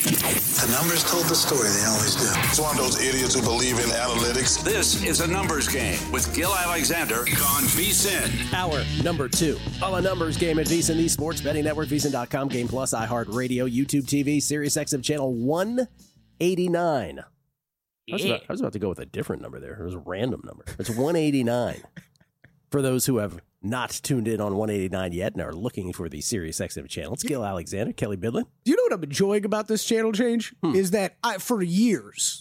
The numbers told the story. They always do. It's one of those idiots who believe in analytics. This is a numbers game with Gil Alexander on VSiN. Hour number 2 of a numbers game at VSiN, the Sports Betting Network, VSiN.com, Game Plus, iHeartRadio, YouTube TV, Sirius XM Channel 189. I was about to go with a different number there. It was a random number. It's 189. For those who have not tuned in on 189 yet and are looking for the Sirius XM channel, it's Gil Alexander, Kelly Bidlin. Do you know what I'm enjoying about this channel change? Is that for years,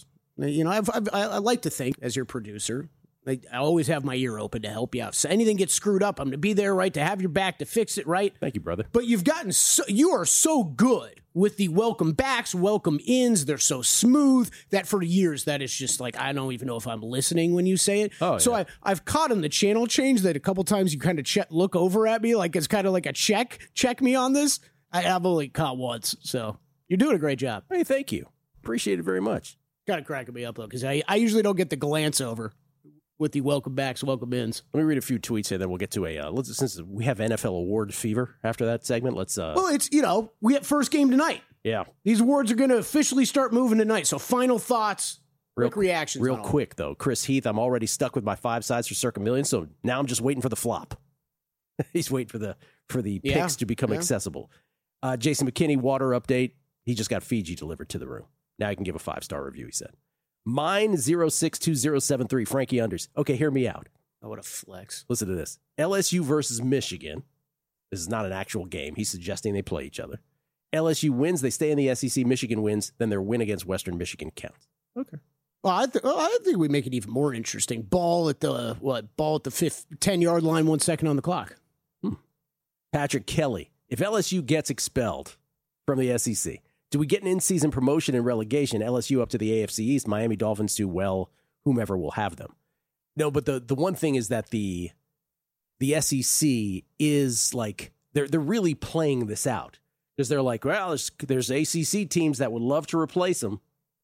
I like to think, as your producer, I always have my ear open to help you out. So anything gets screwed up, I'm going to be there, right, to have your back, to fix it, right? Thank you, brother. But you are so good with the welcome backs, welcome ins. They're so smooth that for years, that is just like, I don't even know if I'm listening when you say it. Oh, so yeah. I've caught on the channel change that a couple times you kind of look over at me like it's kind of like a check me on this. I've only caught once. So you're doing a great job. Hey, thank you. Appreciate it very much. Kind of cracking me up, though, because I usually don't get the glance over with the welcome backs, welcome ins. Let me read a few tweets here, then we'll get to since we have NFL award fever after that segment, let's... Well, it's, we have first game tonight. Yeah. These awards are going to officially start moving tonight. So final thoughts, quick reactions. Real quick, though. Chris Heath, I'm already stuck with my 5 sides for Circa Million, so now I'm just waiting for the flop. He's waiting for the picks to become accessible. Jason McKinney, water update. He just got Fiji delivered to the room. Now he can give a 5-star review, he said. Mine 062073, Frankie Unders. Okay, hear me out. Oh, what a flex. Listen to this. LSU versus Michigan. This is not an actual game. He's suggesting they play each other. LSU wins, they stay in the SEC. Michigan wins, then their win against Western Michigan counts. Okay. Well, I think we make it even more interesting. Ball at the 10-yard line, 1 second on the clock. Patrick Kelly. If LSU gets expelled from the SEC, do we get an in-season promotion and relegation? LSU up to the AFC East, Miami Dolphins do well, whomever will have them. No, but the one thing is that the SEC is like, they're really playing this out. Because they're like, well, there's ACC teams that would love to replace them.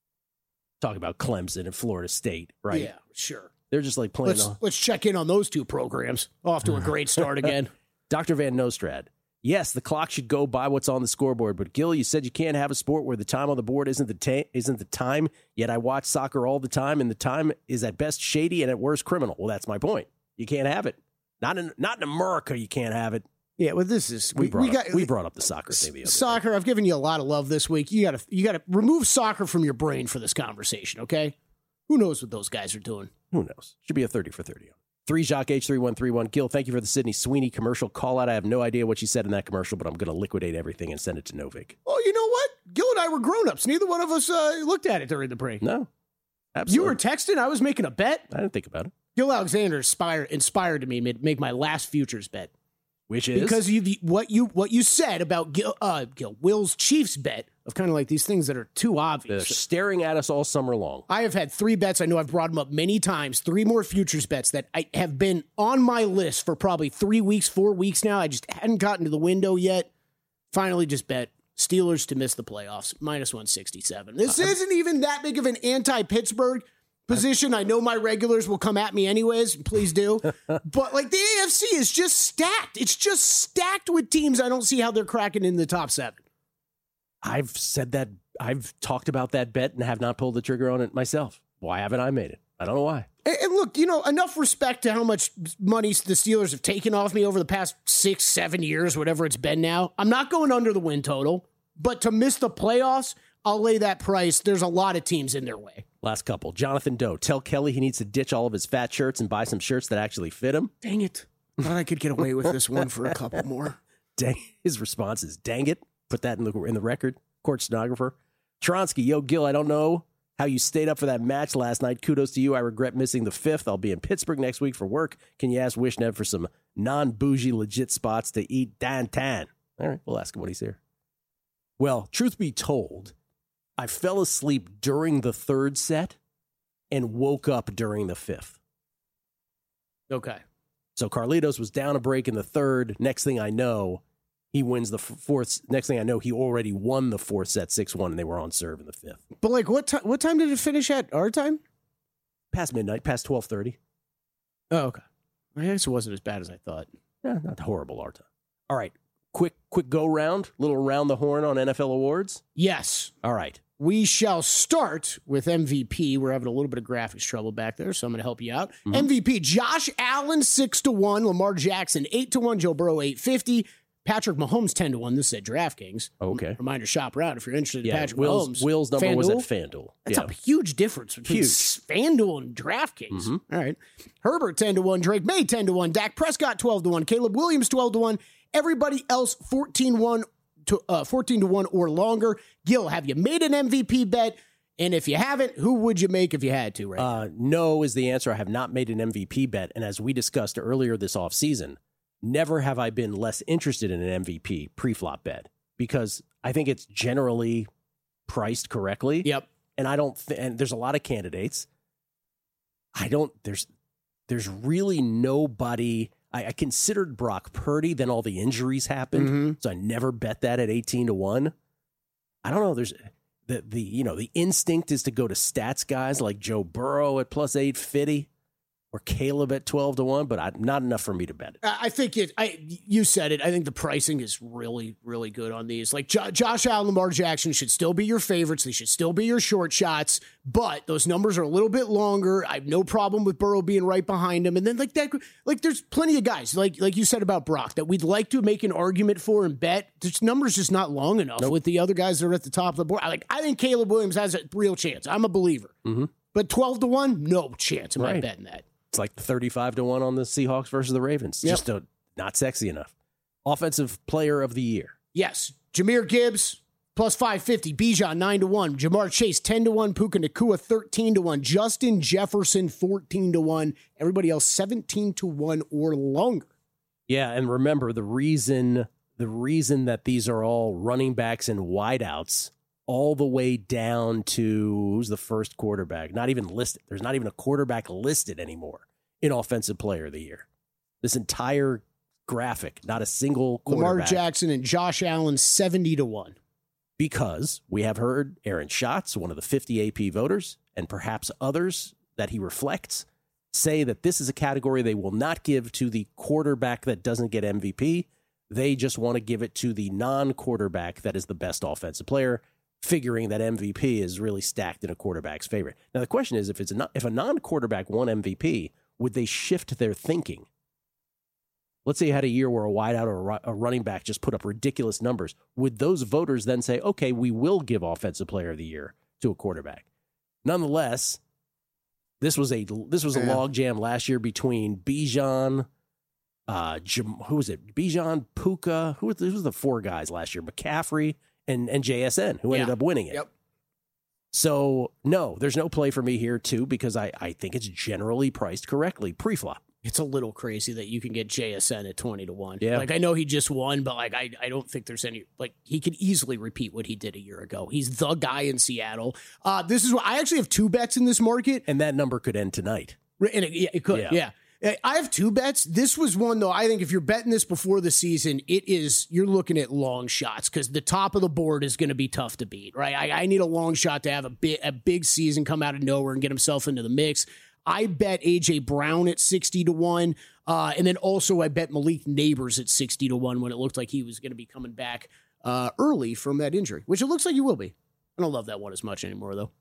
Talk about Clemson and Florida State, right? Yeah, sure. They're just like playing. Let's check in on those two programs. Off to a great start again. Dr. Van Nostrad. Yes, the clock should go by what's on the scoreboard, but Gil, you said you can't have a sport where the time on the board isn't the time, yet I watch soccer all the time, and the time is at best shady and at worst criminal. Well, that's my point. You can't have it. Not in America, you can't have it. Yeah, well, this is... We brought up the soccer thing the other Soccer, day. I've given you a lot of love this week. You gotta remove soccer from your brain for this conversation, okay? Who knows what those guys are doing? Who knows? Should be a 30 for 30. 3 Jacques H3131. Gil, thank you for the Sydney Sweeney commercial call out. I have no idea what she said in that commercial, but I'm going to liquidate everything and send it to Novik. Oh, you know what? Gil and I were grown-ups. Neither one of us looked at it during the break. No, absolutely. You were texting. I was making a bet. I didn't think about it. Gil Alexander inspired me to make my last futures bet. Which is? Because what you said about Will's Chiefs bet of kind of like these things that are too obvious. They're staring at us all summer long. I have had 3 bets. I know I've brought them up many times. 3 more futures bets that I have been on my list for probably 3 weeks, 4 weeks now. I just hadn't gotten to the window yet. Finally just bet Steelers to miss the playoffs, -167. This isn't even that big of an anti-Pittsburgh position. I know my regulars will come at me anyways. Please do. But like the AFC is just stacked. It's just stacked with teams. I don't see how they're cracking in the top 7. I've said that. I've talked about that bet and have not pulled the trigger on it myself. Why haven't I made it? I don't know why. And look, enough respect to how much money the Steelers have taken off me over the past 6-7 years, whatever it's been now. I'm not going under the win total, but to miss the playoffs, I'll lay that price. There's a lot of teams in their way. Last couple. Jonathan Doe. Tell Kelly he needs to ditch all of his fat shirts and buy some shirts that actually fit him. Dang it. Thought I could get away with this one for a couple more. Dang. His response is, dang it. Put that in the record. Court stenographer. Tronsky. Yo, Gil, I don't know how you stayed up for that match last night. Kudos to you. I regret missing the 5th. I'll be in Pittsburgh next week for work. Can you ask Wishnev for some non-bougie legit spots to eat downtown? All right, we'll ask him when he's here. Well, truth be told, I fell asleep during the 3rd set and woke up during the 5th. Okay. So Carlitos was down a break in the 3rd. Next thing I know, he wins the 4th. Next thing I know, he already won the 4th set 6-1, and they were on serve in the 5th. But like, what time did it finish at? Our time? Past midnight, past 12:30. Oh, okay. I guess it wasn't as bad as I thought. Yeah, not horrible our time. All right. quick go round, little around the horn on NFL awards? Yes. All right. We shall start with MVP. We're having a little bit of graphics trouble back there, so I'm going to help you out. MVP, Josh Allen, 6-1. Lamar Jackson, 8-1. Joe Burrow, 850. Patrick Mahomes, 10-1. This is at DraftKings. Okay. Reminder, shop around if you're interested in Patrick Will's, Mahomes. Will's number was at FanDuel. That's a huge difference between FanDuel and DraftKings. All right. Herbert, 10-1. Drake May, 10-1. Dak Prescott, 12-1. Caleb Williams, 12-1. Everybody else, 14-1 or longer. Gil, have you made an MVP bet? And if you haven't, who would you make if you had to, right? No is the answer. I have not made an MVP bet. And as we discussed earlier this offseason, never have I been less interested in an MVP pre-flop bet because I think it's generally priced correctly. Yep. And I don't and there's a lot of candidates. There's really nobody. I considered Brock Purdy, then all the injuries happened. So I never bet that at 18-1. I don't know. There's the instinct is to go to stats guys like Joe Burrow at plus 850 or Caleb at 12-1, but not enough for me to bet it. I think you said it. I think the pricing is really, really good on these. Like Josh Allen, Lamar Jackson should still be your favorites. They should still be your short shots, but those numbers are a little bit longer. I have no problem with Burrow being right behind him. And then there's plenty of guys like you said about Brock that we'd like to make an argument for and bet. This number's just not long enough with the other guys that are at the top of the board. I think Caleb Williams has a real chance. I'm a believer, but 12-1, no chance am I betting that. It's like 35-1 on the Seahawks versus the Ravens. Just not sexy enough. Offensive player of the year. Yes. Jahmyr Gibbs, plus 550. Bijan, 9-1. Jamar Chase, 10-1. Puka Nacua, 13-1. Justin Jefferson, 14-1. Everybody else, 17-1 or longer. Yeah, and remember, the reason that these are all running backs and wideouts all the way down to who's the first quarterback, not even listed. There's not even a quarterback listed anymore in Offensive Player of the Year. This entire graphic, not a single quarterback. Lamar Jackson and Josh Allen, 70-1. Because we have heard Aaron Schatz, one of the 50 AP voters, and perhaps others that he reflects, say that this is a category they will not give to the quarterback that doesn't get MVP. They just want to give it to the non-quarterback that is the best offensive player, figuring that MVP is really stacked in a quarterback's favor. Now, the question is, if a non-quarterback won MVP, would they shift their thinking? Let's say you had a year where a wideout or a running back just put up ridiculous numbers. Would those voters then say, okay, we will give Offensive Player of the Year to a quarterback? Nonetheless, this was a logjam last year between Bijan, who was it? Bijan, Puka, who was the four guys last year? McCaffrey and JSN, who ended up winning it. Yep. So, no, there's no play for me here, too, because I think it's generally priced correctly pre-flop. It's a little crazy that you can get JSN at 20-1. Yeah. Like, I know he just won, but like I don't think there's any, like, he could easily repeat what he did a year ago. He's the guy in Seattle. This is what I actually have two bets in this market. And that number could end tonight. And it could, yeah. I have two bets. This was one, though, I think if you're betting this before the season, you're looking at long shots because the top of the board is going to be tough to beat, right? I need a long shot to have a big season come out of nowhere and get himself into the mix. I bet A.J. Brown at 60-1, and then also I bet Malik Neighbors at 60-1 when it looked like he was going to be coming back early from that injury, which it looks like he will be. I don't love that one as much anymore, though.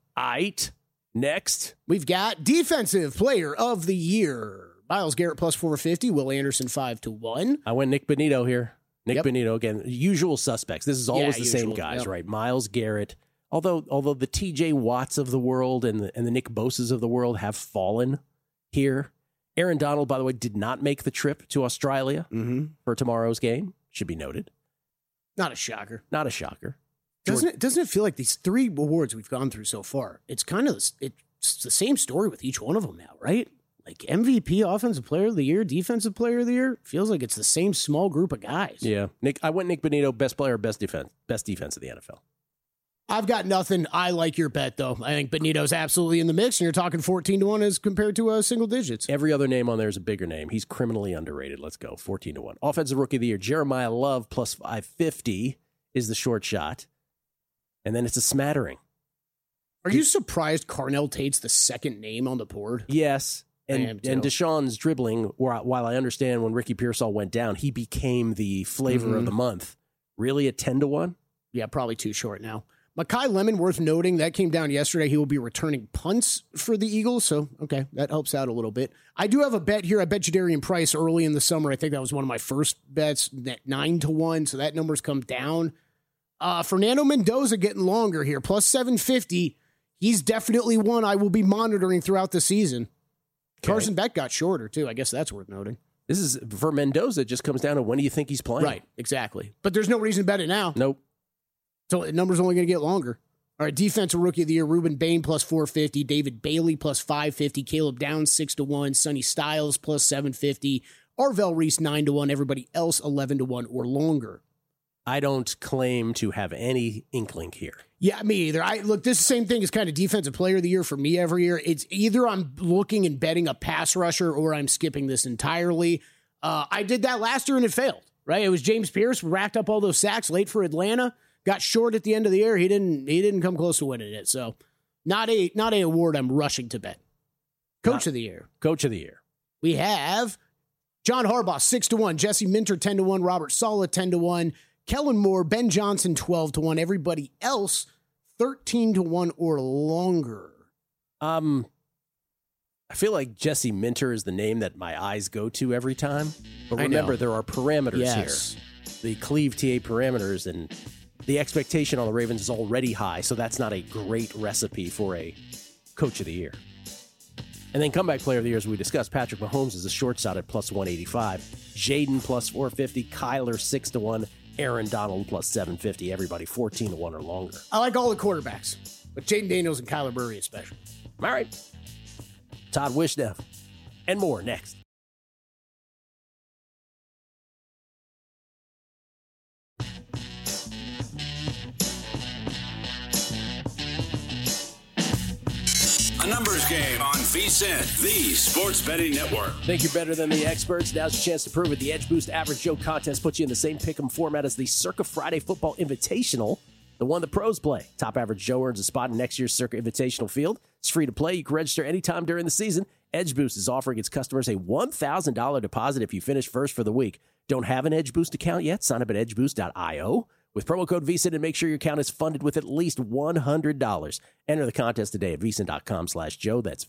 Next, we've got Defensive Player of the Year. Myles Garrett plus 450. Will Anderson 5-1. I went Nick Bonito here. Nick Bonito, again, usual suspects. This is always the same guys, right? Myles Garrett. Although the TJ Watts of the world and the Nick Bosas of the world have fallen here. Aaron Donald, by the way, did not make the trip to Australia for tomorrow's game. Should be noted. Not a shocker. Not a shocker. Doesn't it feel like these three awards we've gone through so far, it's the same story with each one of them now, right? Like MVP, Offensive Player of the Year, Defensive Player of the Year, feels like it's the same small group of guys. Yeah. I went Nick Bonito, best player, best defense of the NFL. I've got nothing. I like your bet, though. I think Bonito's absolutely in the mix, and you're talking 14-1 as compared to single digits. Every other name on there is a bigger name. He's criminally underrated. Let's go. 14-1. Offensive Rookie of the Year, Jeremiah Love plus 550 is the short shot. And then it's a smattering. Are you surprised Carnell Tate's the second name on the board? Yes. And Deshaun's dribbling, while I understand when Ricky Pearsall went down, he became the flavor of the month. Really a 10-1? Yeah, probably too short now. Mekhi Lemon, worth noting, that came down yesterday. He will be returning punts for the Eagles, so, okay, that helps out a little bit. I do have a bet here. I bet Jadarian Price early in the summer. I think that was one of my first bets, 9-1, so that number's come down. Fernando Mendoza getting longer here, plus 750. He's definitely one I will be monitoring throughout the season. Okay. Carson Beck got shorter, too. I guess that's worth noting. This is, for Mendoza, it just comes down to when do you think he's playing? Right, exactly. But there's no reason to bet it now. Nope. So the number's only going to get longer. All right, defensive rookie of the year, Ruben Bain plus 450, David Bailey plus 550, Caleb Downs 6-1, Sonny Styles plus 750, Arvell Reese 9-1, everybody else 11-1 or longer. I don't claim to have any inkling here. Yeah, me either. Look, this is the same thing as kind of defensive player of the year for me every year. It's either I'm looking and betting a pass rusher or I'm skipping this entirely. I did that last year and it failed, right? It was James Pierce, racked up all those sacks late for Atlanta. Got short at the end of the year. He didn't come close to winning it. So not a award I'm rushing to bet. Coach of the year. Coach of the year. We have John Harbaugh 6-1, Jesse Minter 10-1, Robert Saleh 10-1, Kellen Moore, Ben Johnson 12-1, everybody else 13-1 or longer. I feel like Jesse Minter is the name that my eyes go to every time. But remember, there are parameters here. The Cleve TA parameters, and the expectation on the Ravens is already high, so that's not a great recipe for a coach of the year. And then comeback player of the year, as we discussed, Patrick Mahomes is a short shot at plus 185. Jaden plus 450. Kyler 6-1. Aaron Donald plus 750. Everybody 14-1 or longer. I like all the quarterbacks, but Jaden Daniels and Kyler Murray especially. All right. Todd Wishnev and more next. A numbers game on VSiN, the sports betting network. Think you're better than the experts? Now's your chance to prove it. The Edge Boost Average Joe contest puts you in the same pick'em format as the Circa Friday Football Invitational, the one the pros play. Top Average Joe earns a spot in next year's Circa Invitational field. It's free to play. You can register anytime during the season. Edge Boost is offering its customers a $1,000 deposit if you finish first for the week. Don't have an Edge Boost account yet? Sign up at edgeboost.io. With promo code VSiN and make sure your account is funded with at least $100. Enter the contest today at VSiN.com/Joe. That's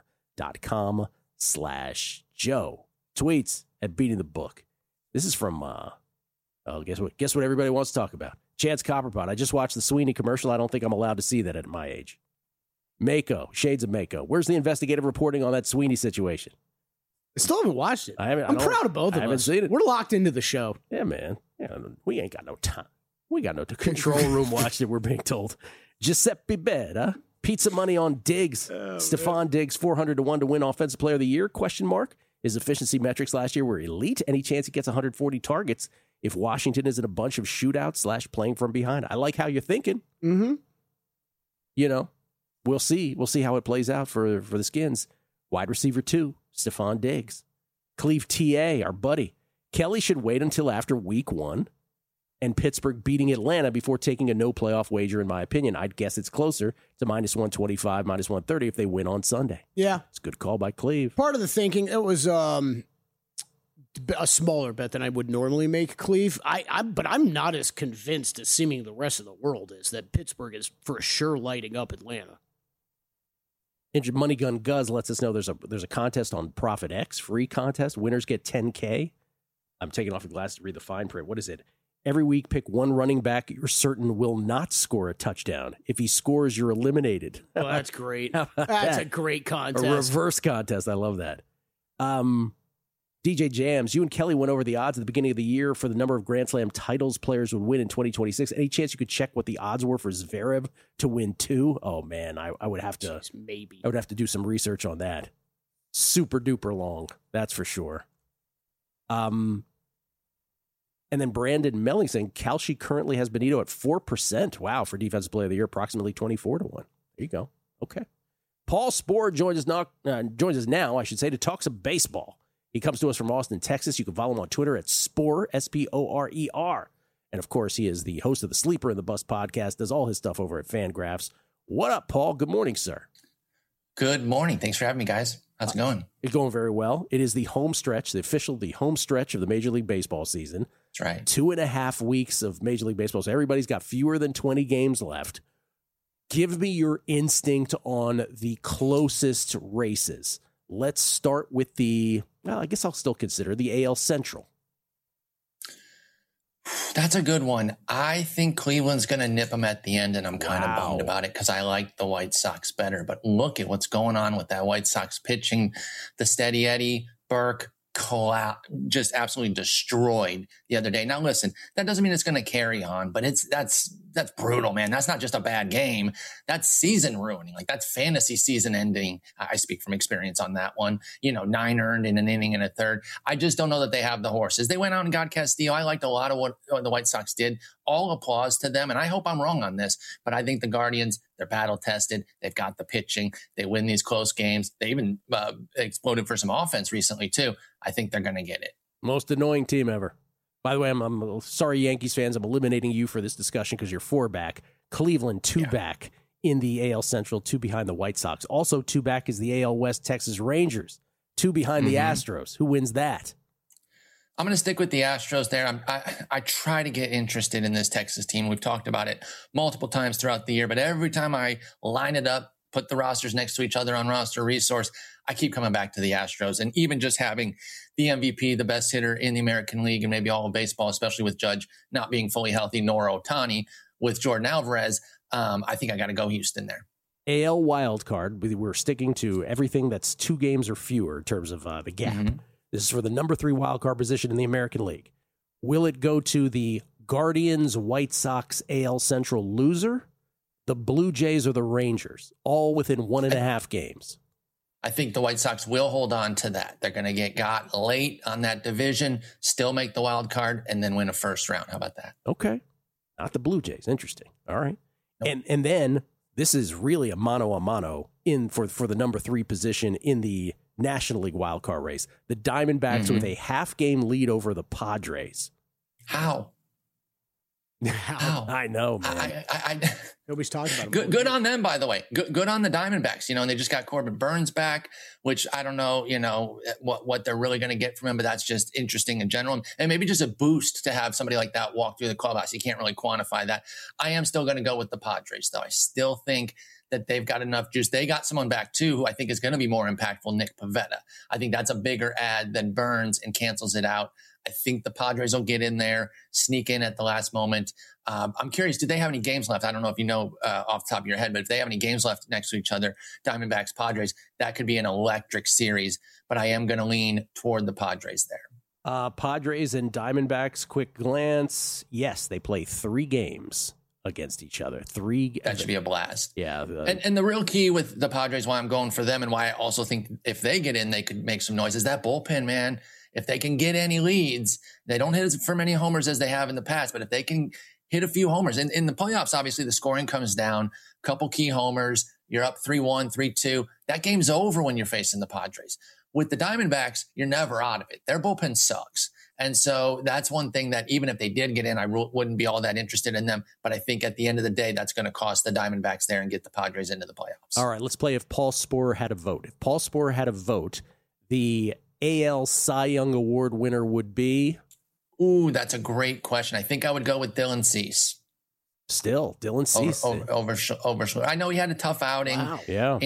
VSiN.com/Joe. Tweets at Beating the Book. This is from, guess what everybody wants to talk about? Chance Copperpot. I just watched the Sweeney commercial. I don't think I'm allowed to see that at my age. Mako. Shades of Mako. Where's the investigative reporting on that Sweeney situation? I still haven't watched it. I'm proud of both of us. I haven't seen it. We're locked into the show. Yeah, man. Yeah, we ain't got no time. We got no control room watch that we're being told. Giuseppe Beda. Pizza money on Diggs. Stephon Diggs, 400-1 to win Offensive Player of the Year? ? His efficiency metrics last year were elite. Any chance he gets 140 targets if Washington is in a bunch of shootouts / playing from behind? I like how you're thinking. Mm-hmm. You know, we'll see. We'll see how it plays out for the Skins. Wide receiver 2, Stephon Diggs. Cleve TA, our buddy. Kelly should wait until after week 1 and Pittsburgh beating Atlanta before taking a no playoff wager, in my opinion. I'd guess it's closer to -125, -130 if they win on Sunday. Yeah. It's a good call by Cleve. Part of the thinking, it was a smaller bet than I would normally make, Cleve. But I'm not as convinced as seeming the rest of the world is that Pittsburgh is for sure lighting up Atlanta. Money Gun Guz lets us know there's a contest on Profit X, free contest. Winners get $10K. I'm taking off the glass to read the fine print. What is it? Every week, pick one running back you're certain will not score a touchdown. If he scores, you're eliminated. Oh, that's great. That's a great contest. A reverse contest. I love that. DJ Jams, you and Kelly went over the odds at the beginning of the year for the number of Grand Slam titles players would win in 2026. Any chance you could check what the odds were for Zverev to win 2? Oh, man, I would have to. Jeez, maybe. I would have to do some research on that. Super duper long, that's for sure. And then Brandon Melling saying Kalshi currently has Benito at 4%. Wow, for Defensive Player of the Year, approximately 24-1. There you go. Okay. Paul Sporer joins us now, I should say, to talk some baseball. He comes to us from Austin, Texas. You can follow him on Twitter at Sporer, Sporer. And, of course, he is the host of the Sleeper in the Bus podcast, does all his stuff over at Fangraphs. What up, Paul? Good morning, sir. Good morning. Thanks for having me, guys. How's it going? It's going very well. It is the home stretch, the home stretch of the Major League Baseball season. That's right. 2.5 weeks of Major League Baseball. So everybody's got fewer than 20 games left. Give me your instinct on the closest races. Let's start with I guess I'll still consider the AL Central. That's a good one. I think Cleveland's going to nip them at the end, and I'm kind of bummed about it because I like the White Sox better. But look at what's going on with that White Sox pitching. The steady Eddie, Burke, just absolutely destroyed the other day. Now, listen, that doesn't mean it's going to carry on, but that's brutal, man. That's not just a bad game. That's season ruining. Like, that's fantasy season ending. I speak from experience on that one. 9 earned in an inning and a third. I just don't know that they have the horses. They went out and got Castillo. I liked a lot of what the White Sox did. All applause to them. And I hope I'm wrong on this, but I think the Guardians, they're battle tested. They've got the pitching. They win these close games. They even exploded for some offense recently too. I think they're going to get it. Most annoying team ever. By the way, I'm sorry, Yankees fans. I'm eliminating you for this discussion because you're 4 back. Cleveland 2 back in the AL Central, 2 behind the White Sox. Also 2 back is the AL West Texas Rangers, 2 behind the Astros. Who wins that? I'm going to stick with the Astros there. I try to get interested in this Texas team. We've talked about it multiple times throughout the year, but every time I line it up, put the rosters next to each other on Roster Resource, I keep coming back to the Astros. And even just having the MVP, the best hitter in the American League and maybe all of baseball, especially with Judge not being fully healthy, nor Ohtani, with Jordan Alvarez, I think I got to go Houston there. AL wild card. We're sticking to everything that's 2 games or fewer in terms of the gap. This is for the number 3 wild card position in the American League. Will it go to the Guardians, White Sox, AL Central loser, the Blue Jays, or the Rangers, all within 1.5 games? I think the White Sox will hold on to that. They're going to get got late on that division, still make the wild card, and then win a first round. How about that? Okay. Not the Blue Jays. Interesting. All right. Nope. And then this is really a mano in for the number 3 position in the National League wildcard race. The Diamondbacks with a half-game lead over the Padres. How? I know, man. Nobody's talking about it. Good on them, by the way. Good on the Diamondbacks. And they just got Corbin Burns back, which I don't know, what they're really going to get from him, but that's just interesting in general. And maybe just a boost to have somebody like that walk through the clubhouse. You can't really quantify that. I am still going to go with the Padres, though. I still think that they've got enough juice. They got someone back, too, who I think is going to be more impactful, Nick Pivetta. I think that's a bigger ad than Burns and cancels it out. I think the Padres will get in there, sneak in at the last moment. I'm curious, do they have any games left? I don't know if you know off the top of your head, but if they have any games left next to each other, Diamondbacks, Padres, that could be an electric series. But I am going to lean toward the Padres there. Padres and Diamondbacks, quick glance. Yes, they play 3 games against each other. 3. That should be a blast. Yeah. And the real key with the Padres, why I'm going for them and why I also think if they get in, they could make some noise, is that bullpen, man. If they can get any leads, they don't hit as for many homers as they have in the past, but if they can hit a few homers, in the playoffs, obviously the scoring comes down, couple key homers, you're up 3-1, 3-2. That game's over when you're facing the Padres. With the Diamondbacks, you're never out of it. Their bullpen sucks. And so that's one thing that even if they did get in, I wouldn't be all that interested in them. But I think at the end of the day, that's going to cost the Diamondbacks there and get the Padres into the playoffs. All right, let's play if Paul Sporer had a vote. If Paul Sporer had a vote, the AL Cy Young Award winner would be? Ooh, that's a great question. I think I would go with Dylan Cease. Still, Dylan Cease over. I know he had a tough outing. Wow. Yeah.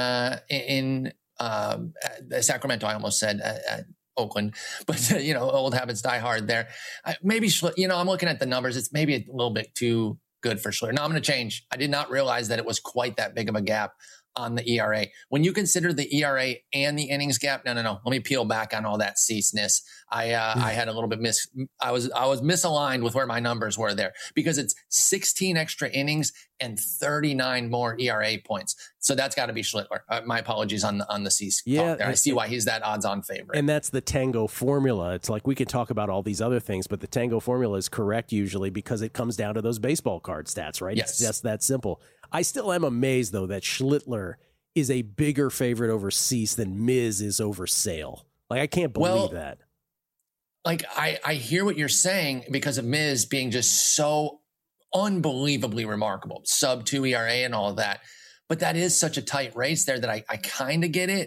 In Sacramento. I almost said Oakland, but old habits die hard there. Maybe I'm looking at the numbers. It's maybe a little bit too good for Schler. No, I'm going to change. I did not realize that it was quite that big of a gap on the ERA. When you consider the ERA and the innings gap, no. Let me peel back on all that ceaseness. I had a little bit I was misaligned with where my numbers were there because it's 16 extra innings and 39 more ERA points. So that's got to be Schlittler. My apologies on the Cease talk there. I see why he's that odds-on favorite. And that's the Tango formula. It's like we could talk about all these other things, but the Tango formula is correct usually because it comes down to those baseball card stats, right? Yes. It's just that simple. I still am amazed, though, that Schlittler is a bigger favorite over Cease than Miz is over Sale. Like, I can't believe that. Like, I hear what you're saying because of Miz being just so unbelievably remarkable, sub 2 ERA and all of that. But that is such a tight race there that I kind of get it.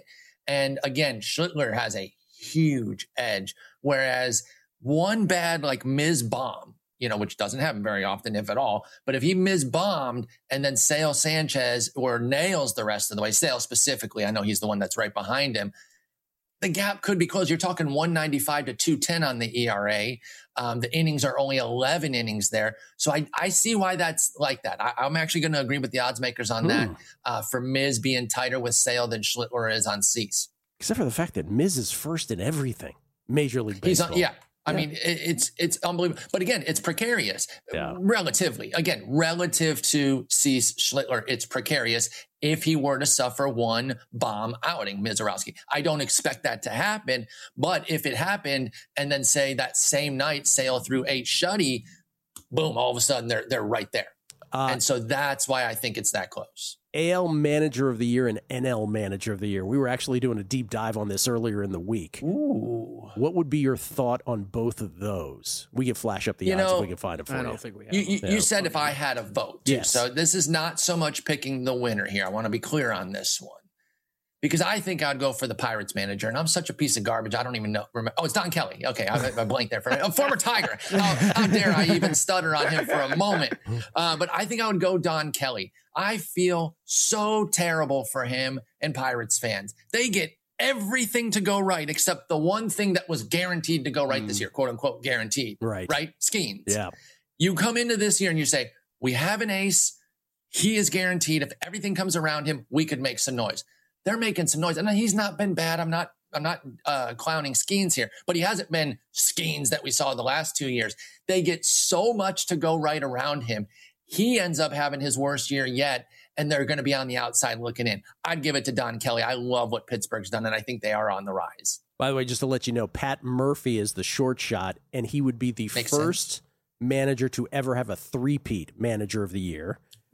And again, Schlittler has a huge edge, whereas one bad like Miz bomb, which doesn't happen very often, if at all. But if he Miz-bombed and then Sale Sanchez or nails the rest of the way, Sale specifically, I know he's the one that's right behind him, the gap could be closed. You're talking 195 to 210 on the ERA. The innings are only 11 innings there. So I see why that's like that. I'm actually going to agree with the odds makers on that for Miz being tighter with Sale than Schlittler is on Cease. Except for the fact that Miz is first in everything. Major League Baseball. I mean, it's unbelievable. But again, it's precarious. Relatively. Again, relative to Cease, Schlittler, it's precarious if he were to suffer one bomb outing, Mizorowski. I don't expect that to happen. But if it happened and then say that same night Sale threw 8 shutty, boom, all of a sudden they're right there. And so that's why I think it's that close. AL Manager of the Year and NL Manager of the Year. We were actually doing a deep dive on this earlier in the week. Ooh. What would be your thought on both of those? We can flash up the odds if we can find it for you. I don't think we have. You said if I had a vote, too. Yes. So this is not so much picking the winner here. I want to be clear on this one. Because I think I'd go for the Pirates manager, and I'm such a piece of garbage. I don't even know. Oh, it's Don Kelly. Okay, I blanked there for a former Tiger. How dare I even stutter on him for a moment? But I think I would go Don Kelly. I feel so terrible for him and Pirates fans. They get everything to go right except the one thing that was guaranteed to go right this year, quote unquote guaranteed. Right? Skeens. Yeah. You come into this year and you say, we have an ace. He is guaranteed. If everything comes around him, we could make some noise. They're making some noise. And he's not been bad. I'm not clowning Skeens here, but he hasn't been Skeens that we saw the last 2 years. They get so much to go right around him. He ends up having his worst year yet, and they're going to be on the outside looking in. I'd give it to Don Kelly. I love what Pittsburgh's done, and I think they are on the rise. By the way, just to let you know, Pat Murphy is the short shot, and he would be the first manager to ever have a three-peat Manager of the Year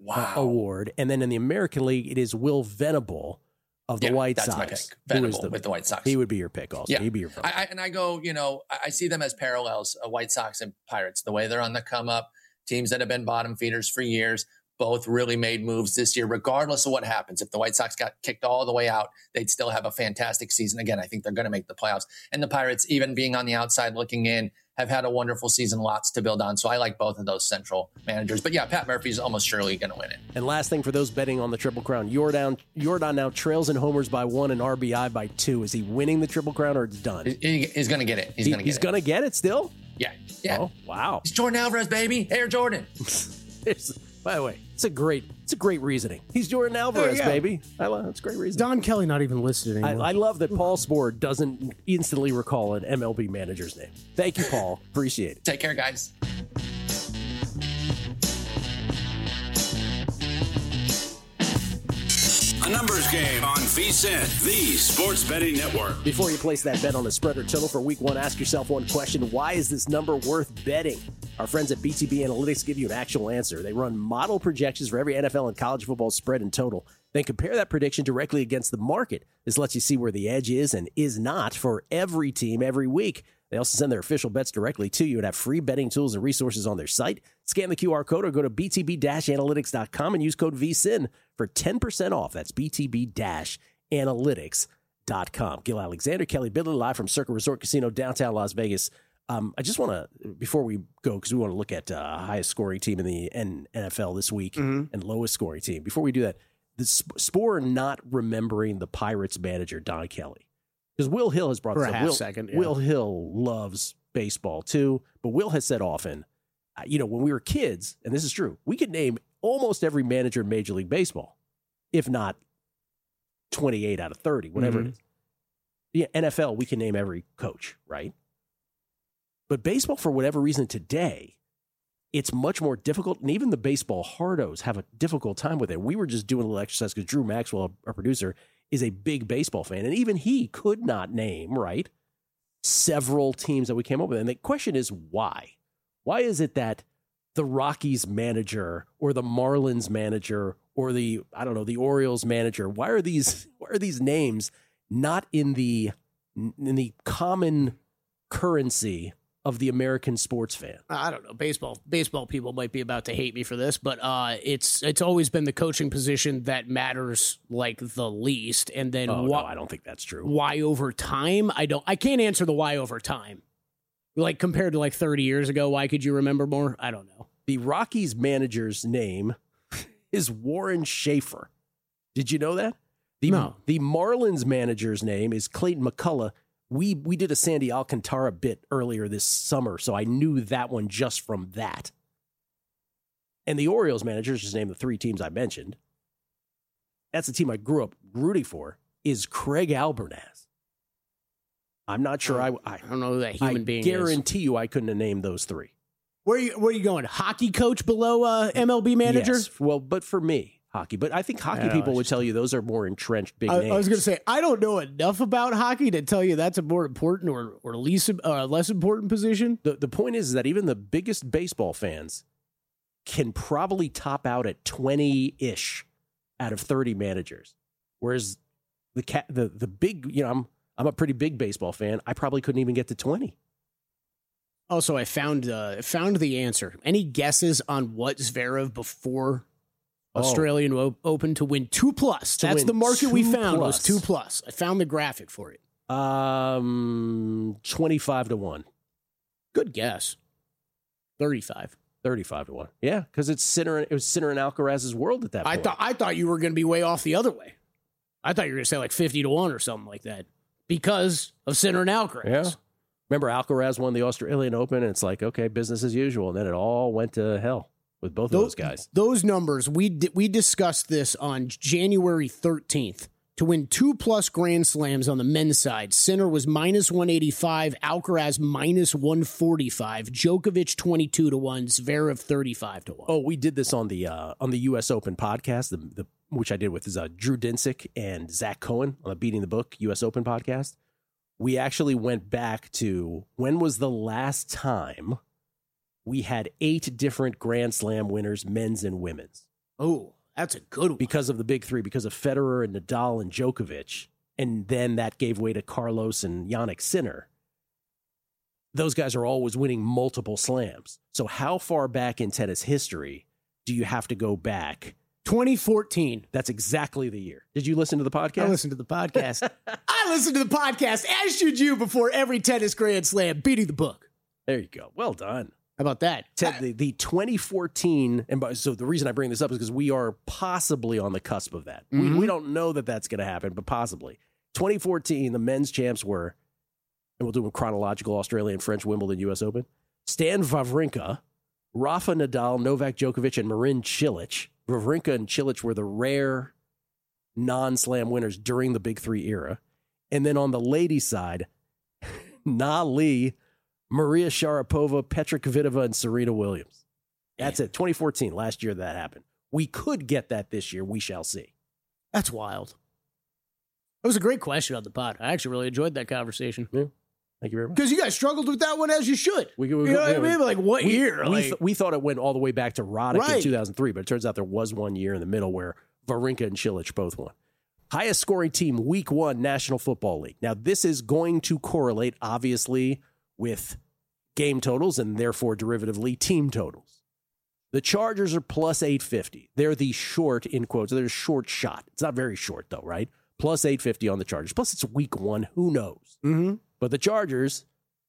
award. And then in the American League, it is Will Venable of the White Sox. That's my pick. Venable with the White Sox. He would be your pick also. Yeah. He'd be your vote. I go, I see them as parallels, White Sox and Pirates, the way they're on the come up, teams that have been bottom feeders for years, both really made moves this year, regardless of what happens. If the White Sox got kicked all the way out, they'd still have a fantastic season. Again, I think they're going to make the playoffs. And the Pirates, even being on the outside looking in, have had a wonderful season, lots to build on. So I like both of those central managers. But yeah, Pat Murphy's almost surely going to win it. And last thing for those betting on the Triple Crown, Jordan now trails in homers by 1 and RBI by 2. Is he winning the Triple Crown or it's done? He's going to get it. He's going to get it still? Yeah. Oh, wow. It's Jordan Alvarez, baby. Air Jordan. By the way, it's a great reasoning. He's Jordan Alvarez, baby. That's great reasoning. Don Kelly not even listed anymore. I love that Paul Sporer doesn't instantly recall an MLB manager's name. Thank you, Paul. Appreciate it. Take care, guys. A numbers game on VSiN, the sports betting network. Before you place that bet on the spread or total for week 1, ask yourself one question. Why is this number worth betting? Our friends at BTB Analytics give you an actual answer. They run model projections for every NFL and college football spread and total. Then compare that prediction directly against the market. This lets you see where the edge is and is not for every team every week. They also send their official bets directly to you and have free betting tools and resources on their site. Scan the QR code or go to btb-analytics.com and use code VSIN for 10% off. That's btb-analytics.com. Gil Alexander, Kelly Bidley, live from Circa Resort Casino, downtown Las Vegas. I just want to, before we go, because we want to look at highest scoring team in the NFL this week and lowest scoring team. Before we do that, the Sporer not remembering the Pirates manager, Don Kelly. Because Will Hill has brought this up. Will Hill loves baseball too, but Will has said often, when we were kids, and this is true, we could name almost every manager in Major League Baseball, if not 28 out of 30, whatever it is. Yeah, NFL, we can name every coach, right? But baseball, for whatever reason today, it's much more difficult, and even the baseball hardos have a difficult time with it. We were just doing a little exercise because Drew Maxwell, our producer, is a big baseball fan, and even he could not name, right, several teams that we came up with. And the question is why? Why is it that the Rockies manager or the Marlins manager or the Orioles manager, why are these names not in the common currency of the American sports fan? I don't know. Baseball people might be about to hate me for this, but it's always been the coaching position that matters like the least. And then No, I don't think that's true. Why over time? I can't answer the why over time. Like compared to like 30 years ago, why could you remember more? I don't know. The Rockies manager's name is Warren Schaefer. Did you know that? No. The Marlins manager's name is Clayton McCullough. We did a Sandy Alcantara bit earlier this summer, so I knew that one just from that. And the Orioles manager, just named the three teams I mentioned, that's the team I grew up rooting for, is Craig Albernaz. I'm not sure I don't know who that human being is. I guarantee you I couldn't have named those three. Where are you going? Hockey coach below MLB manager? Yes. Well, but for me, hockey. But I think hockey people would tell you those are more entrenched big names. I was going to say, I don't know enough about hockey to tell you that's a more important or less important position. The point is that even the biggest baseball fans can probably top out at 20-ish out of 30 managers. Whereas the big, I'm a pretty big baseball fan. I probably couldn't even get to 20. Also, I found the answer. Any guesses on what Zverev before Australian Open to win 2+? That's the market we found was 2+. I found the graphic for it. 25-1. Good guess. 35. 35-1. Yeah, because it was Sinner and Alcaraz's world at that point. I thought you were going to be way off the other way. I thought you were going to say like 50-1 or something like that because of Sinner and Alcaraz. Yeah. Remember, Alcaraz won the Australian Open, and it's like, okay, business as usual. And then it all went to hell with both of those guys. Those numbers, we discussed this on January 13th. To win 2+ Grand Slams on the men's side, Sinner was -185, Alcaraz -145, Djokovic 22-1, Zverev 35-1. Oh, we did this on the U.S. Open podcast, which I did with Drew Dinsick and Zach Cohen on the Beating the Book U.S. Open podcast. We actually went back to when was the last time we had 8 different Grand Slam winners, men's and women's. Oh, that's a good one. Because of the big three, because of Federer and Nadal and Djokovic. And then that gave way to Carlos and Jannik Sinner. Those guys are always winning multiple slams. So how far back in tennis history do you have to go back? 2014. That's exactly the year. Did you listen to the podcast? I listened to the podcast. I listened to the podcast, as should you, before every tennis Grand Slam, Beating the Book. There you go. Well done. How about that? Ted, the 2014, so the reason I bring this up is because we are possibly on the cusp of that. Mm-hmm. We don't know that that's going to happen, but possibly. 2014, the men's champs were, and we'll do a chronological Australian, French, Wimbledon, U.S. Open, Stan Wawrinka, Rafa Nadal, Novak Djokovic, and Marin Cilic. Wawrinka and Cilic were the rare non-slam winners during the Big Three era. And then on the ladies' side, Na Li, Maria Sharapova, Petra Kvitova, and Serena Williams. That's it. 2014, last year that happened. We could get that this year. We shall see. That's wild. That was a great question on the pod. I actually really enjoyed that conversation. Yeah. Thank you very much. Because you guys struggled with that one as you should. You know what I mean? Like, what year? We thought it went all the way back to Roddick in 2003, but it turns out there was one year in the middle where Wawrinka and Cilic both won. Highest scoring team, Week 1, National Football League. Now, this is going to correlate, obviously, with game totals and therefore derivatively team totals. The Chargers are plus 850. They're the short, in quotes, they're a short shot. It's not very short, though, right? Plus 850 on the Chargers. Plus, it's Week 1. Who knows? Mm-hmm. But the Chargers,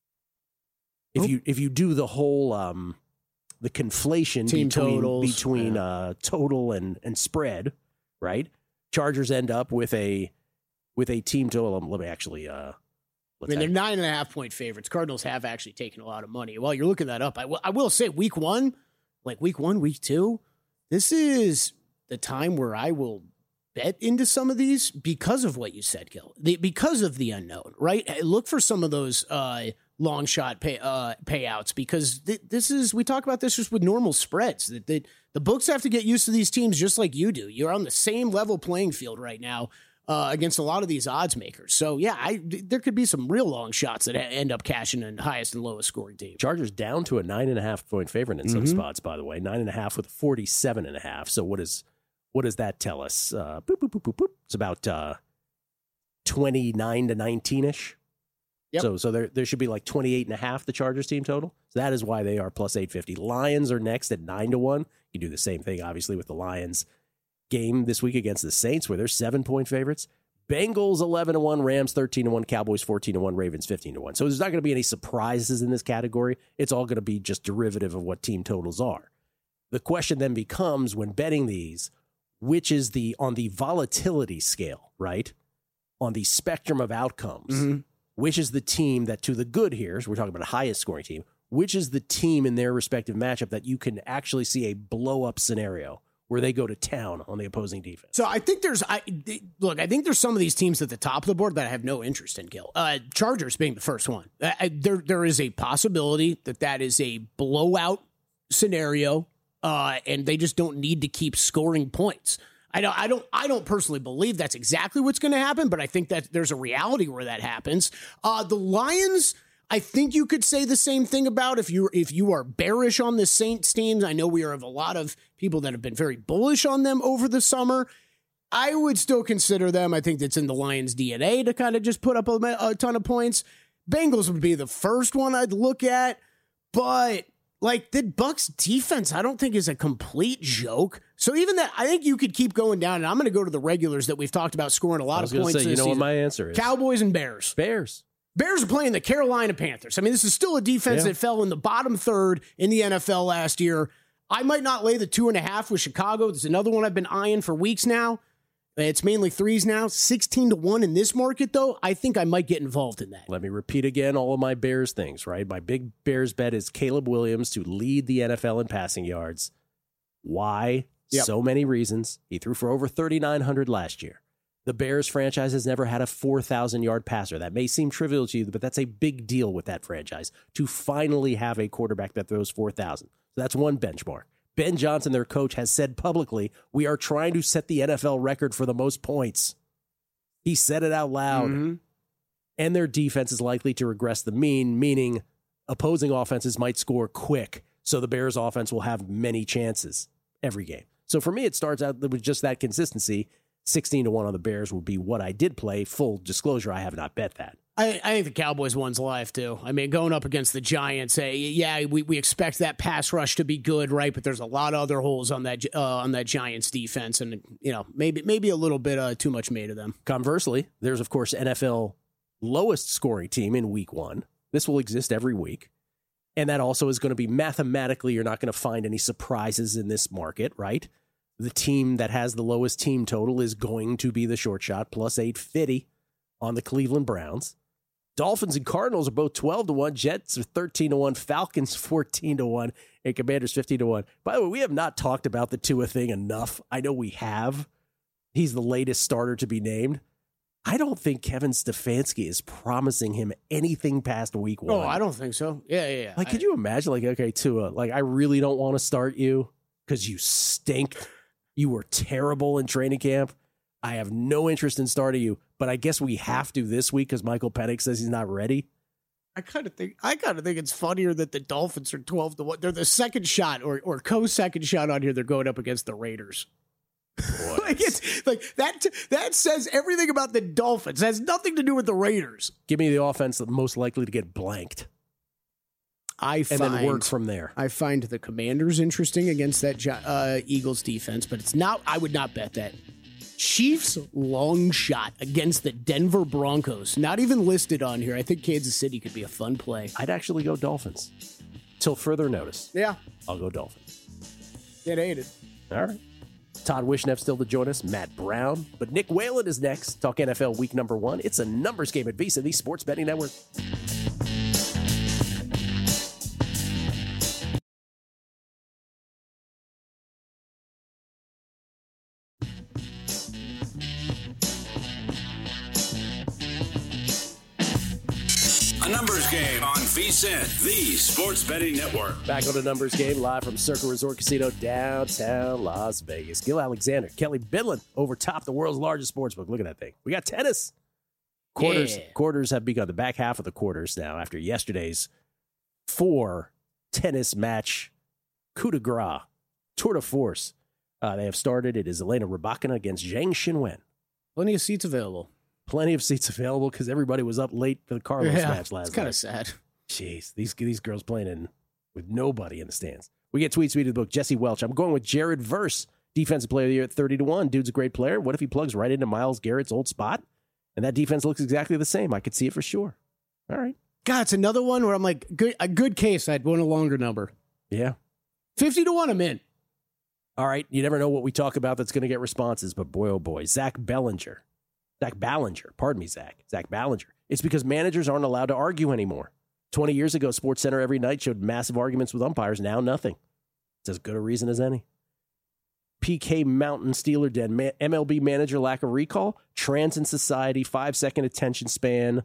if you do the whole the conflation between total and spread, right? Chargers end up with a team total. Let me actually. they're 9.5-point favorites. Cardinals have actually taken a lot of money. While you're looking that up, I will say Week 1, Week 2, this is the time where I will bet into some of these because of what you said, Gil. Because of the unknown, right? Look for some of those long shot payouts because we talk about this just with normal spreads. The books have to get used to these teams just like you do. You're on the same level playing field right now against a lot of these odds makers. So yeah, there could be some real long shots that end up cashing in highest and lowest scoring team. Chargers down to a 9.5-point favorite in some spots, by the way, 9.5 with 47.5. So what does that tell us? It's about 29 to 19-ish. So there should be like 28.5, the Chargers team total. So that is why they are plus 850. Lions are next at 9-1. You do the same thing, obviously, with the Lions game this week against the Saints, where they're 7-point favorites. Bengals 11-1, Rams 13-1, Cowboys 14-1, Ravens 15-1. So there's not going to be any surprises in this category. It's all going to be just derivative of what team totals are. The question then becomes, when betting these, which is on the volatility scale, right? On the spectrum of outcomes, which is the team that, to the good here, so we're talking about a highest scoring team, which is the team in their respective matchup that you can actually see a blow-up scenario where they go to town on the opposing defense? So I think I think there's some of these teams at the top of the board that I have no interest in, Gil. Chargers being the first one. There is a possibility that is a blowout scenario, and they just don't need to keep scoring points. I don't personally believe that's exactly what's going to happen, but I think that there's a reality where that happens. The Lions, I think you could say the same thing about if you are bearish on the Saints teams. I know we have a lot of people that have been very bullish on them over the summer. I would still consider them. I think that's in the Lions' DNA to kind of just put up a ton of points. Bengals would be the first one I'd look at, but like the Bucs defense, I don't think is a complete joke. So even that, I think you could keep going down, and I'm going to go to the regulars that we've talked about scoring a lot of points this season. You know what my answer is? Cowboys and Bears. Bears are playing the Carolina Panthers. I mean, this is still a defense that fell in the bottom third in the NFL last year. I might not lay the 2.5 with Chicago. There's another one I've been eyeing for weeks now. It's mainly threes now. 16-1 in this market, though. I think I might get involved in that. Let me repeat again all of my Bears things, right? My big Bears bet is Caleb Williams to lead the NFL in passing yards. Why? Yep. So many reasons. He threw for over 3,900 last year. The Bears franchise has never had a 4,000-yard passer. That may seem trivial to you, but that's a big deal with that franchise, to finally have a quarterback that throws 4,000. So that's one benchmark. Ben Johnson, their coach, has said publicly, we are trying to set the NFL record for the most points. He said it out loud. Mm-hmm. And their defense is likely to regress the mean, meaning opposing offenses might score quick. So the Bears offense will have many chances every game. So for me, it starts out with just that consistency. 16-1 on the Bears would be what I did play. Full disclosure, I have not bet that. I think the Cowboys one's live, too. I mean, going up against the Giants, we expect that pass rush to be good, right? But there's a lot of other holes on that Giants defense, and maybe a little bit too much made of them. Conversely, there's, of course, NFL lowest scoring team in week 1. This will exist every week. And that also is going to be mathematically, you're not going to find any surprises in this market, right? The team that has the lowest team total is going to be the short shot, plus 850 on the Cleveland Browns. Dolphins and Cardinals are both 12-1. Jets are 13-1. Falcons 14-1. And Commanders 15-1. By the way, we have not talked about the Tua thing enough. I know we have. He's the latest starter to be named. I don't think Kevin Stefanski is promising him anything past week 1. Oh, I don't think so. Yeah. Like, could you imagine, okay, Tua, I really don't want to start you because you stink. You were terrible in training camp. I have no interest in starting you, but I guess we have to this week because Michael Penix says he's not ready. I kind of think it's funnier that the Dolphins are 12-1. They're the second shot or co-second shot on here. They're going up against the Raiders. It's like that says everything about the Dolphins. It has nothing to do with the Raiders. Give me the offense that's most likely to get blanked. And then work from there. I find the Commanders interesting against that Eagles defense, but it's not. I would not bet that. Chiefs long shot against the Denver Broncos. Not even listed on here. I think Kansas City could be a fun play. I'd actually go Dolphins. Till further notice. Yeah. I'll go Dolphins. Get aided. All right. Todd Wishnev still to join us. Matt Brown. But Nick Whalen is next. Talk NFL week number 1. It's a numbers game at VSiN, the Sports Betting Network. A numbers game on VSiN, the Sports Betting Network. Back on the numbers game, live from Circle Resort Casino, downtown Las Vegas. Gil Alexander, Kelly Bidlin over top the world's largest sportsbook. Look at that thing. We got tennis. Quarters have begun. The back half of the quarters now after yesterday's 4 tennis match coup de grace, tour de force. They have started. It is Elena Rybakina against Zhang Xinwen. Plenty of seats available. Plenty of seats available because everybody was up late for the Carlos match last night. It's kind of sad. Jeez, these girls playing in with nobody in the stands. We get tweets to the book. Jesse Welch. I'm going with Jared Verse, defensive player of the year at 30-1. Dude's a great player. What if he plugs right into Myles Garrett's old spot? And that defense looks exactly the same. I could see it for sure. All right. God, it's another one where I'm like, a good case. I'd want a longer number. Yeah. 50-1, I'm in. All right. You never know what we talk about that's going to get responses, but boy, oh boy. Zach Ballinger. Pardon me, Zach. Zach Ballinger. It's because managers aren't allowed to argue anymore. 20 years ago, SportsCenter every night showed massive arguments with umpires. Now nothing. It's as good a reason as any. PK Mountain Steeler Den. MLB manager lack of recall. Trans in society. 5-second attention span.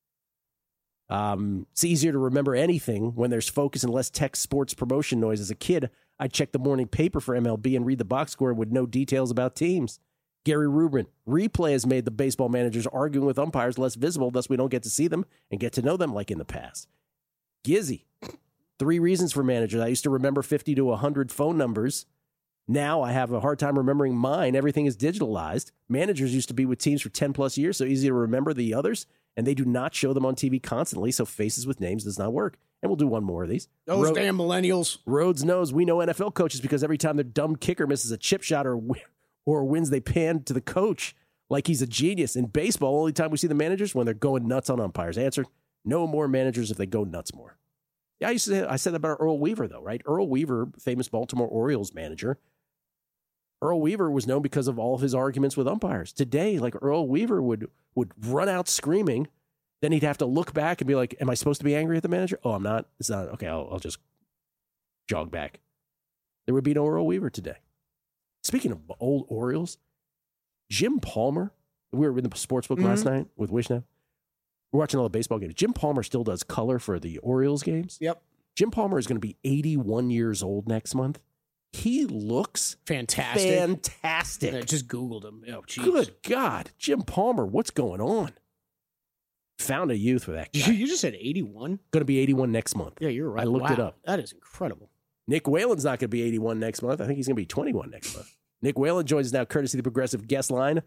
It's easier to remember anything when there's focus and less text sports promotion noise. As a kid, I'd check the morning paper for MLB and read the box score with no details about teams. Gary Rubin. Replay has made the baseball managers arguing with umpires less visible, thus we don't get to see them and get to know them like in the past. Gizzy. 3 reasons for managers. I used to remember 50 to 100 phone numbers. Now I have a hard time remembering mine. Everything is digitalized. Managers used to be with teams for 10 plus years, so easy to remember the others, and they do not show them on TV constantly, so faces with names does not work. And we'll do one more of these. Those damn millennials. Rhodes knows we know NFL coaches because every time their dumb kicker misses a chip shot or wins, they pan to the coach like he's a genius. In baseball, only time we see the managers when they're going nuts on umpires. Answer, no more managers if they go nuts more. Yeah, I said that about Earl Weaver, though, right? Earl Weaver, famous Baltimore Orioles manager. Earl Weaver was known because of all of his arguments with umpires. Today, like Earl Weaver would run out screaming. Then he'd have to look back and be like, am I supposed to be angry at the manager? Oh, I'm not. It's not. Okay, I'll just jog back. There would be no Earl Weaver today. Speaking of old Orioles, Jim Palmer, we were in the sportsbook last night with Wishnev. We're watching all the baseball games. Jim Palmer still does color for the Orioles games. Yep. Jim Palmer is going to be 81 years old next month. He looks fantastic. I just Googled him. Oh, geez. Good God. Jim Palmer, what's going on? Found a youth for that guy. You just said 81? Going to be 81 next month. Yeah, you're right. I looked it up. That is incredible. Nick Whalen's not going to be 81 next month. I think he's going to be 21 next month. Nick Whalen joins us now courtesy of the Progressive Guest Line.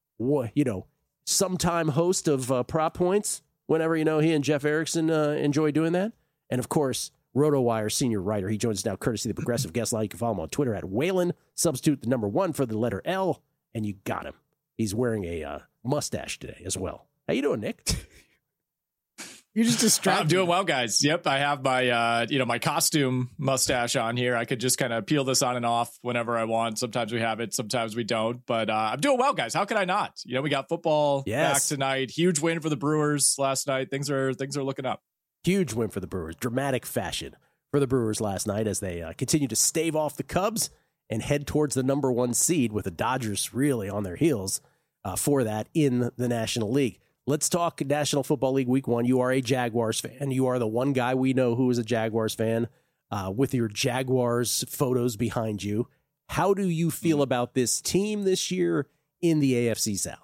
Sometime host of Prop Points whenever, he and Jeff Erickson enjoy doing that. And, of course, RotoWire senior writer. He joins us now courtesy of the Progressive Guest Line. You can follow him on Twitter at Whalen. Substitute the number 1 for the letter L, and you got him. He's wearing a mustache today as well. How you doing, Nick? You're just distracted. I'm doing well, guys. Yep, I have my my costume mustache on here. I could just kind of peel this on and off whenever I want. Sometimes we have it, sometimes we don't. But I'm doing well, guys. How could I not? We got football back tonight. Huge win for the Brewers last night. Things are looking up. Huge win for the Brewers. Dramatic fashion for the Brewers last night as they continue to stave off the Cubs and head towards the number 1 seed with the Dodgers really on their heels for that in the National League. Let's talk National Football League Week 1. You are a Jaguars fan. You are the one guy we know who is a Jaguars fan with your Jaguars photos behind you. How do you feel about this team this year in the AFC South?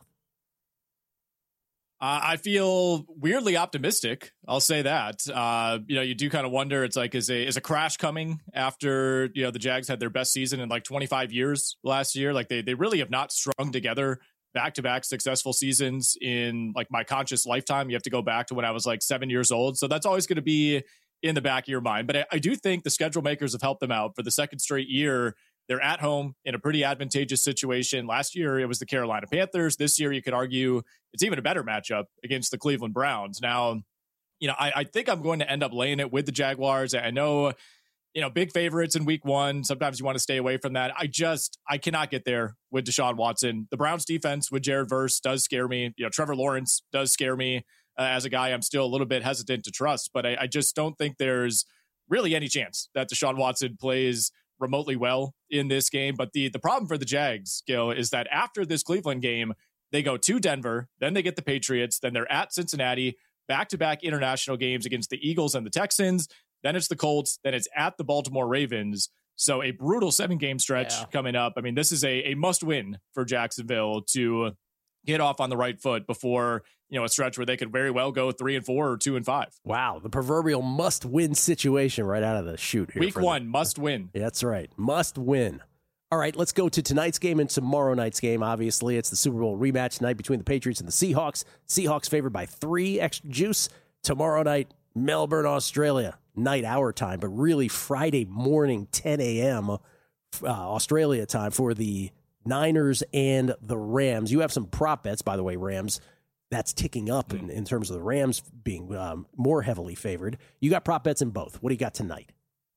I feel weirdly optimistic. I'll say that. You do kind of wonder. It's like, is a crash coming after the Jags had their best season in like 25 years last year? Like they really have not strung together back-to-back successful seasons in like my conscious lifetime. You have to go back to when I was like 7 years old. So that's always going to be in the back of your mind. But I do think the schedule makers have helped them out for the second straight year. They're at home in a pretty advantageous situation. Last year, it was the Carolina Panthers. This year, you could argue it's even a better matchup against the Cleveland Browns. Now, I think I'm going to end up laying it with the Jaguars. I know, big favorites in week 1. Sometimes you want to stay away from that. I cannot get there with Deshaun Watson. The Browns defense with Jared Verse does scare me. Trevor Lawrence does scare me as a guy I'm still a little bit hesitant to trust, but I just don't think there's really any chance that Deshaun Watson plays remotely well in this game. But the problem for the Jags, Gil, is that after this Cleveland game, they go to Denver, then they get the Patriots, then they're at Cincinnati, back-to-back international games against the Eagles and the Texans. Then it's the Colts. Then it's at the Baltimore Ravens. So a brutal 7-game stretch coming up. I mean, this is a must-win for Jacksonville to get off on the right foot before, a stretch where they could very well go 3-4 or 2-5. Wow. The proverbial must-win situation right out of the chute here. Week 1, must win. That's right. Must win. All right, let's go to tonight's game and tomorrow night's game. Obviously, it's the Super Bowl rematch tonight between the Patriots and the Seahawks. Seahawks favored by 3 extra juice. Tomorrow night, Melbourne, Australia. Night our time, but really Friday morning, 10 a.m. Australia time for the Niners and the Rams. You have some prop bets, by the way, Rams. That's ticking up in terms of the Rams being more heavily favored. You got prop bets in both. What do you got tonight?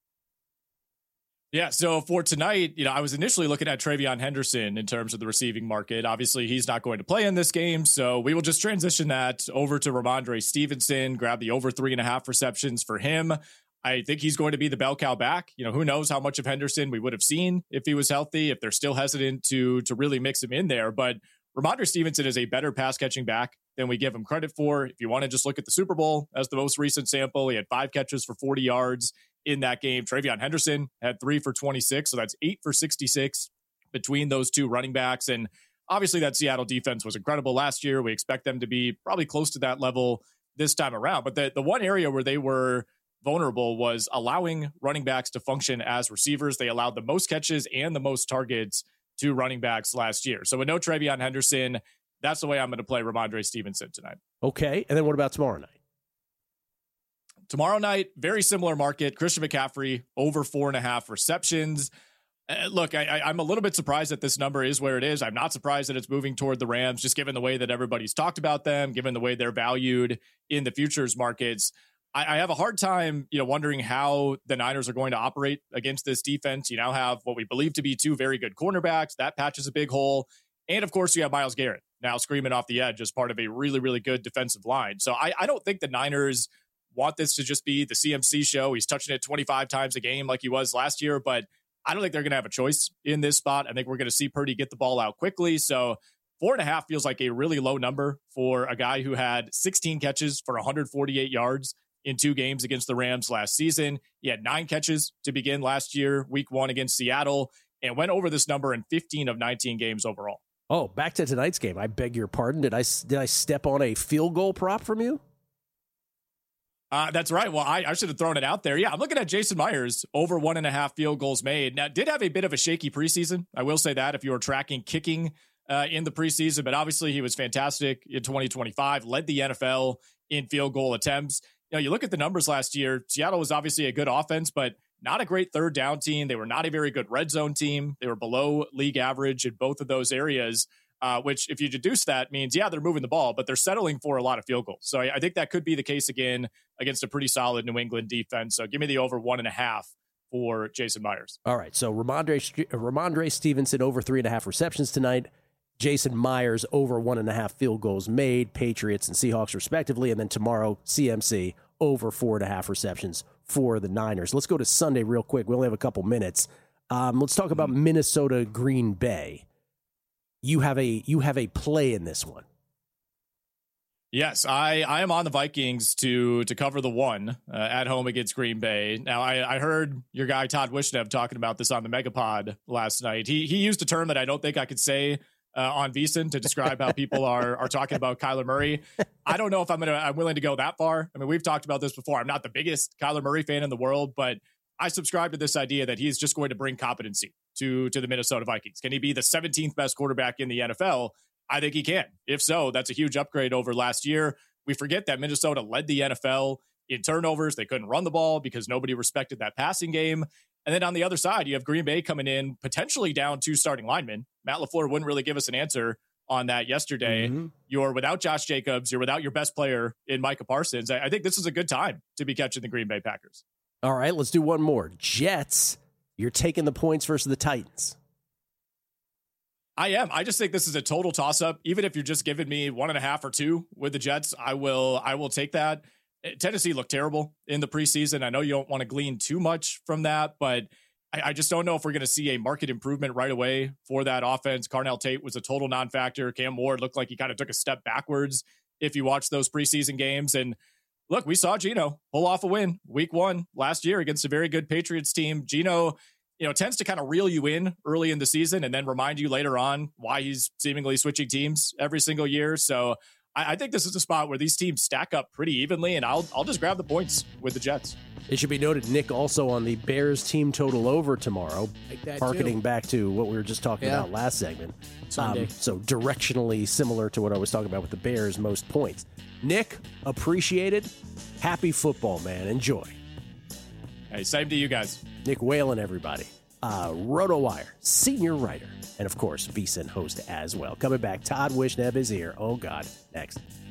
Yeah, so for tonight, I was initially looking at TreVeyon Henderson in terms of the receiving market. Obviously, he's not going to play in this game, so we will just transition that over to Ramondre Stevenson, grab the over 3.5 receptions for him. I think he's going to be the bell cow back. Who knows how much of Henderson we would have seen if he was healthy, if they're still hesitant to really mix him in there. But Ramondre Stevenson is a better pass catching back than we give him credit for. If you want to just look at the Super Bowl as the most recent sample, he had 5 catches for 40 yards in that game. TreVeyon Henderson had 3 for 26, so that's 8 for 66 between those two running backs. And obviously that Seattle defense was incredible last year. We expect them to be probably close to that level this time around. But the one area where they were vulnerable was allowing running backs to function as receivers. They allowed the most catches and the most targets to running backs last year. So with no TreVeyon Henderson, that's the way I'm going to play Ramondre Stevenson tonight. Okay. And then what about tomorrow night? Tomorrow night, very similar market. Christian McCaffrey, over 4.5 receptions. Look, I'm a little bit surprised that this number is where it is. I'm not surprised that it's moving toward the Rams, just given the way that everybody's talked about them, given the way they're valued in the futures markets. I have a hard time, wondering how the Niners are going to operate against this defense. You now have what we believe to be 2 very good cornerbacks. That patches a big hole. And, of course, you have Myles Garrett now screaming off the edge as part of a really, really good defensive line. So I don't think the Niners want this to just be the CMC show. He's touching it 25 times a game like he was last year, but I don't think they're going to have a choice in this spot. I think we're going to see Purdy get the ball out quickly. So 4.5 feels like a really low number for a guy who had 16 catches for 148 yards in 2 games against the Rams last season. He had 9 catches to begin last year, week 1 against Seattle, and went over this number in 15 of 19 games overall. Oh, back to tonight's game. I beg your pardon. Did I step on a field goal prop from you? That's right. Well, I should have thrown it out there. Yeah, I'm looking at Jason Myers, over 1.5 field goals made. Now, did have a bit of a shaky preseason. I will say that if you were tracking kicking in the preseason, but obviously he was fantastic in 2025, led the NFL in field goal attempts. You look at the numbers last year, Seattle was obviously a good offense, but not a great third down team. They were not a very good red zone team. They were below league average in both of those areas. Which if you deduce that means, they're moving the ball, but they're settling for a lot of field goals. So I think that could be the case again against a pretty solid New England defense. So give me the over 1.5 for Jason Myers. All right. So Ramondre Stevenson over 3.5 receptions tonight. Jason Myers over 1.5 field goals made, Patriots and Seahawks respectively. And then tomorrow, CMC over 4.5 receptions for the Niners. Let's go to Sunday real quick. We only have a couple minutes. Let's talk about Minnesota Green Bay. You have a play in this one. Yes, I am on the Vikings to cover the 1 at home against Green Bay. Now, I heard your guy Todd Wishnev talking about this on the Megapod last night. He used a term that I don't think I could say on VSiN to describe how people are talking about Kyler Murray. I don't know if I'm willing to go that far. I mean, we've talked about this before. I'm not the biggest Kyler Murray fan in the world, but I subscribe to this idea that he's just going to bring competency to the Minnesota Vikings. Can he be the 17th best quarterback in the NFL? I think he can. If so, that's a huge upgrade over last year. We forget that Minnesota led the NFL in turnovers. They couldn't run the ball because nobody respected that passing game. And then on the other side, you have Green Bay coming in, potentially down 2 starting linemen. Matt LaFleur wouldn't really give us an answer on that yesterday. Mm-hmm. You're without Josh Jacobs. You're without your best player in Micah Parsons. I think this is a good time to be catching the Green Bay Packers. All right, let's do one more. Jets, you're taking the points versus the Titans. I am. I just think this is a total toss-up. Even if you're just giving me 1.5 or 2 with the Jets, I will take that. Tennessee looked terrible in the preseason. I know you don't want to glean too much from that, but I just don't know if we're going to see a market improvement right away for that offense. Carnell Tate was a total non-factor. Cam Ward looked like he kind of took a step backwards if you watch those preseason games. And look, we saw Geno pull off a win week 1 last year against a very good Patriots team. Geno, tends to kind of reel you in early in the season and then remind you later on why he's seemingly switching teams every single year. So I think this is a spot where these teams stack up pretty evenly, and I'll just grab the points with the Jets. It should be noted, Nick also on the Bears team total over tomorrow, harkening back to what we were just talking about last segment. Sunday. So directionally similar to what I was talking about with the Bears, most points. Nick, appreciated. Happy football, man. Enjoy. Hey, same to you guys. Nick Whalen, everybody. RotoWire, senior writer, and of course, VSiN host as well. Coming back, Todd Wishneb is here. Oh, God. Next.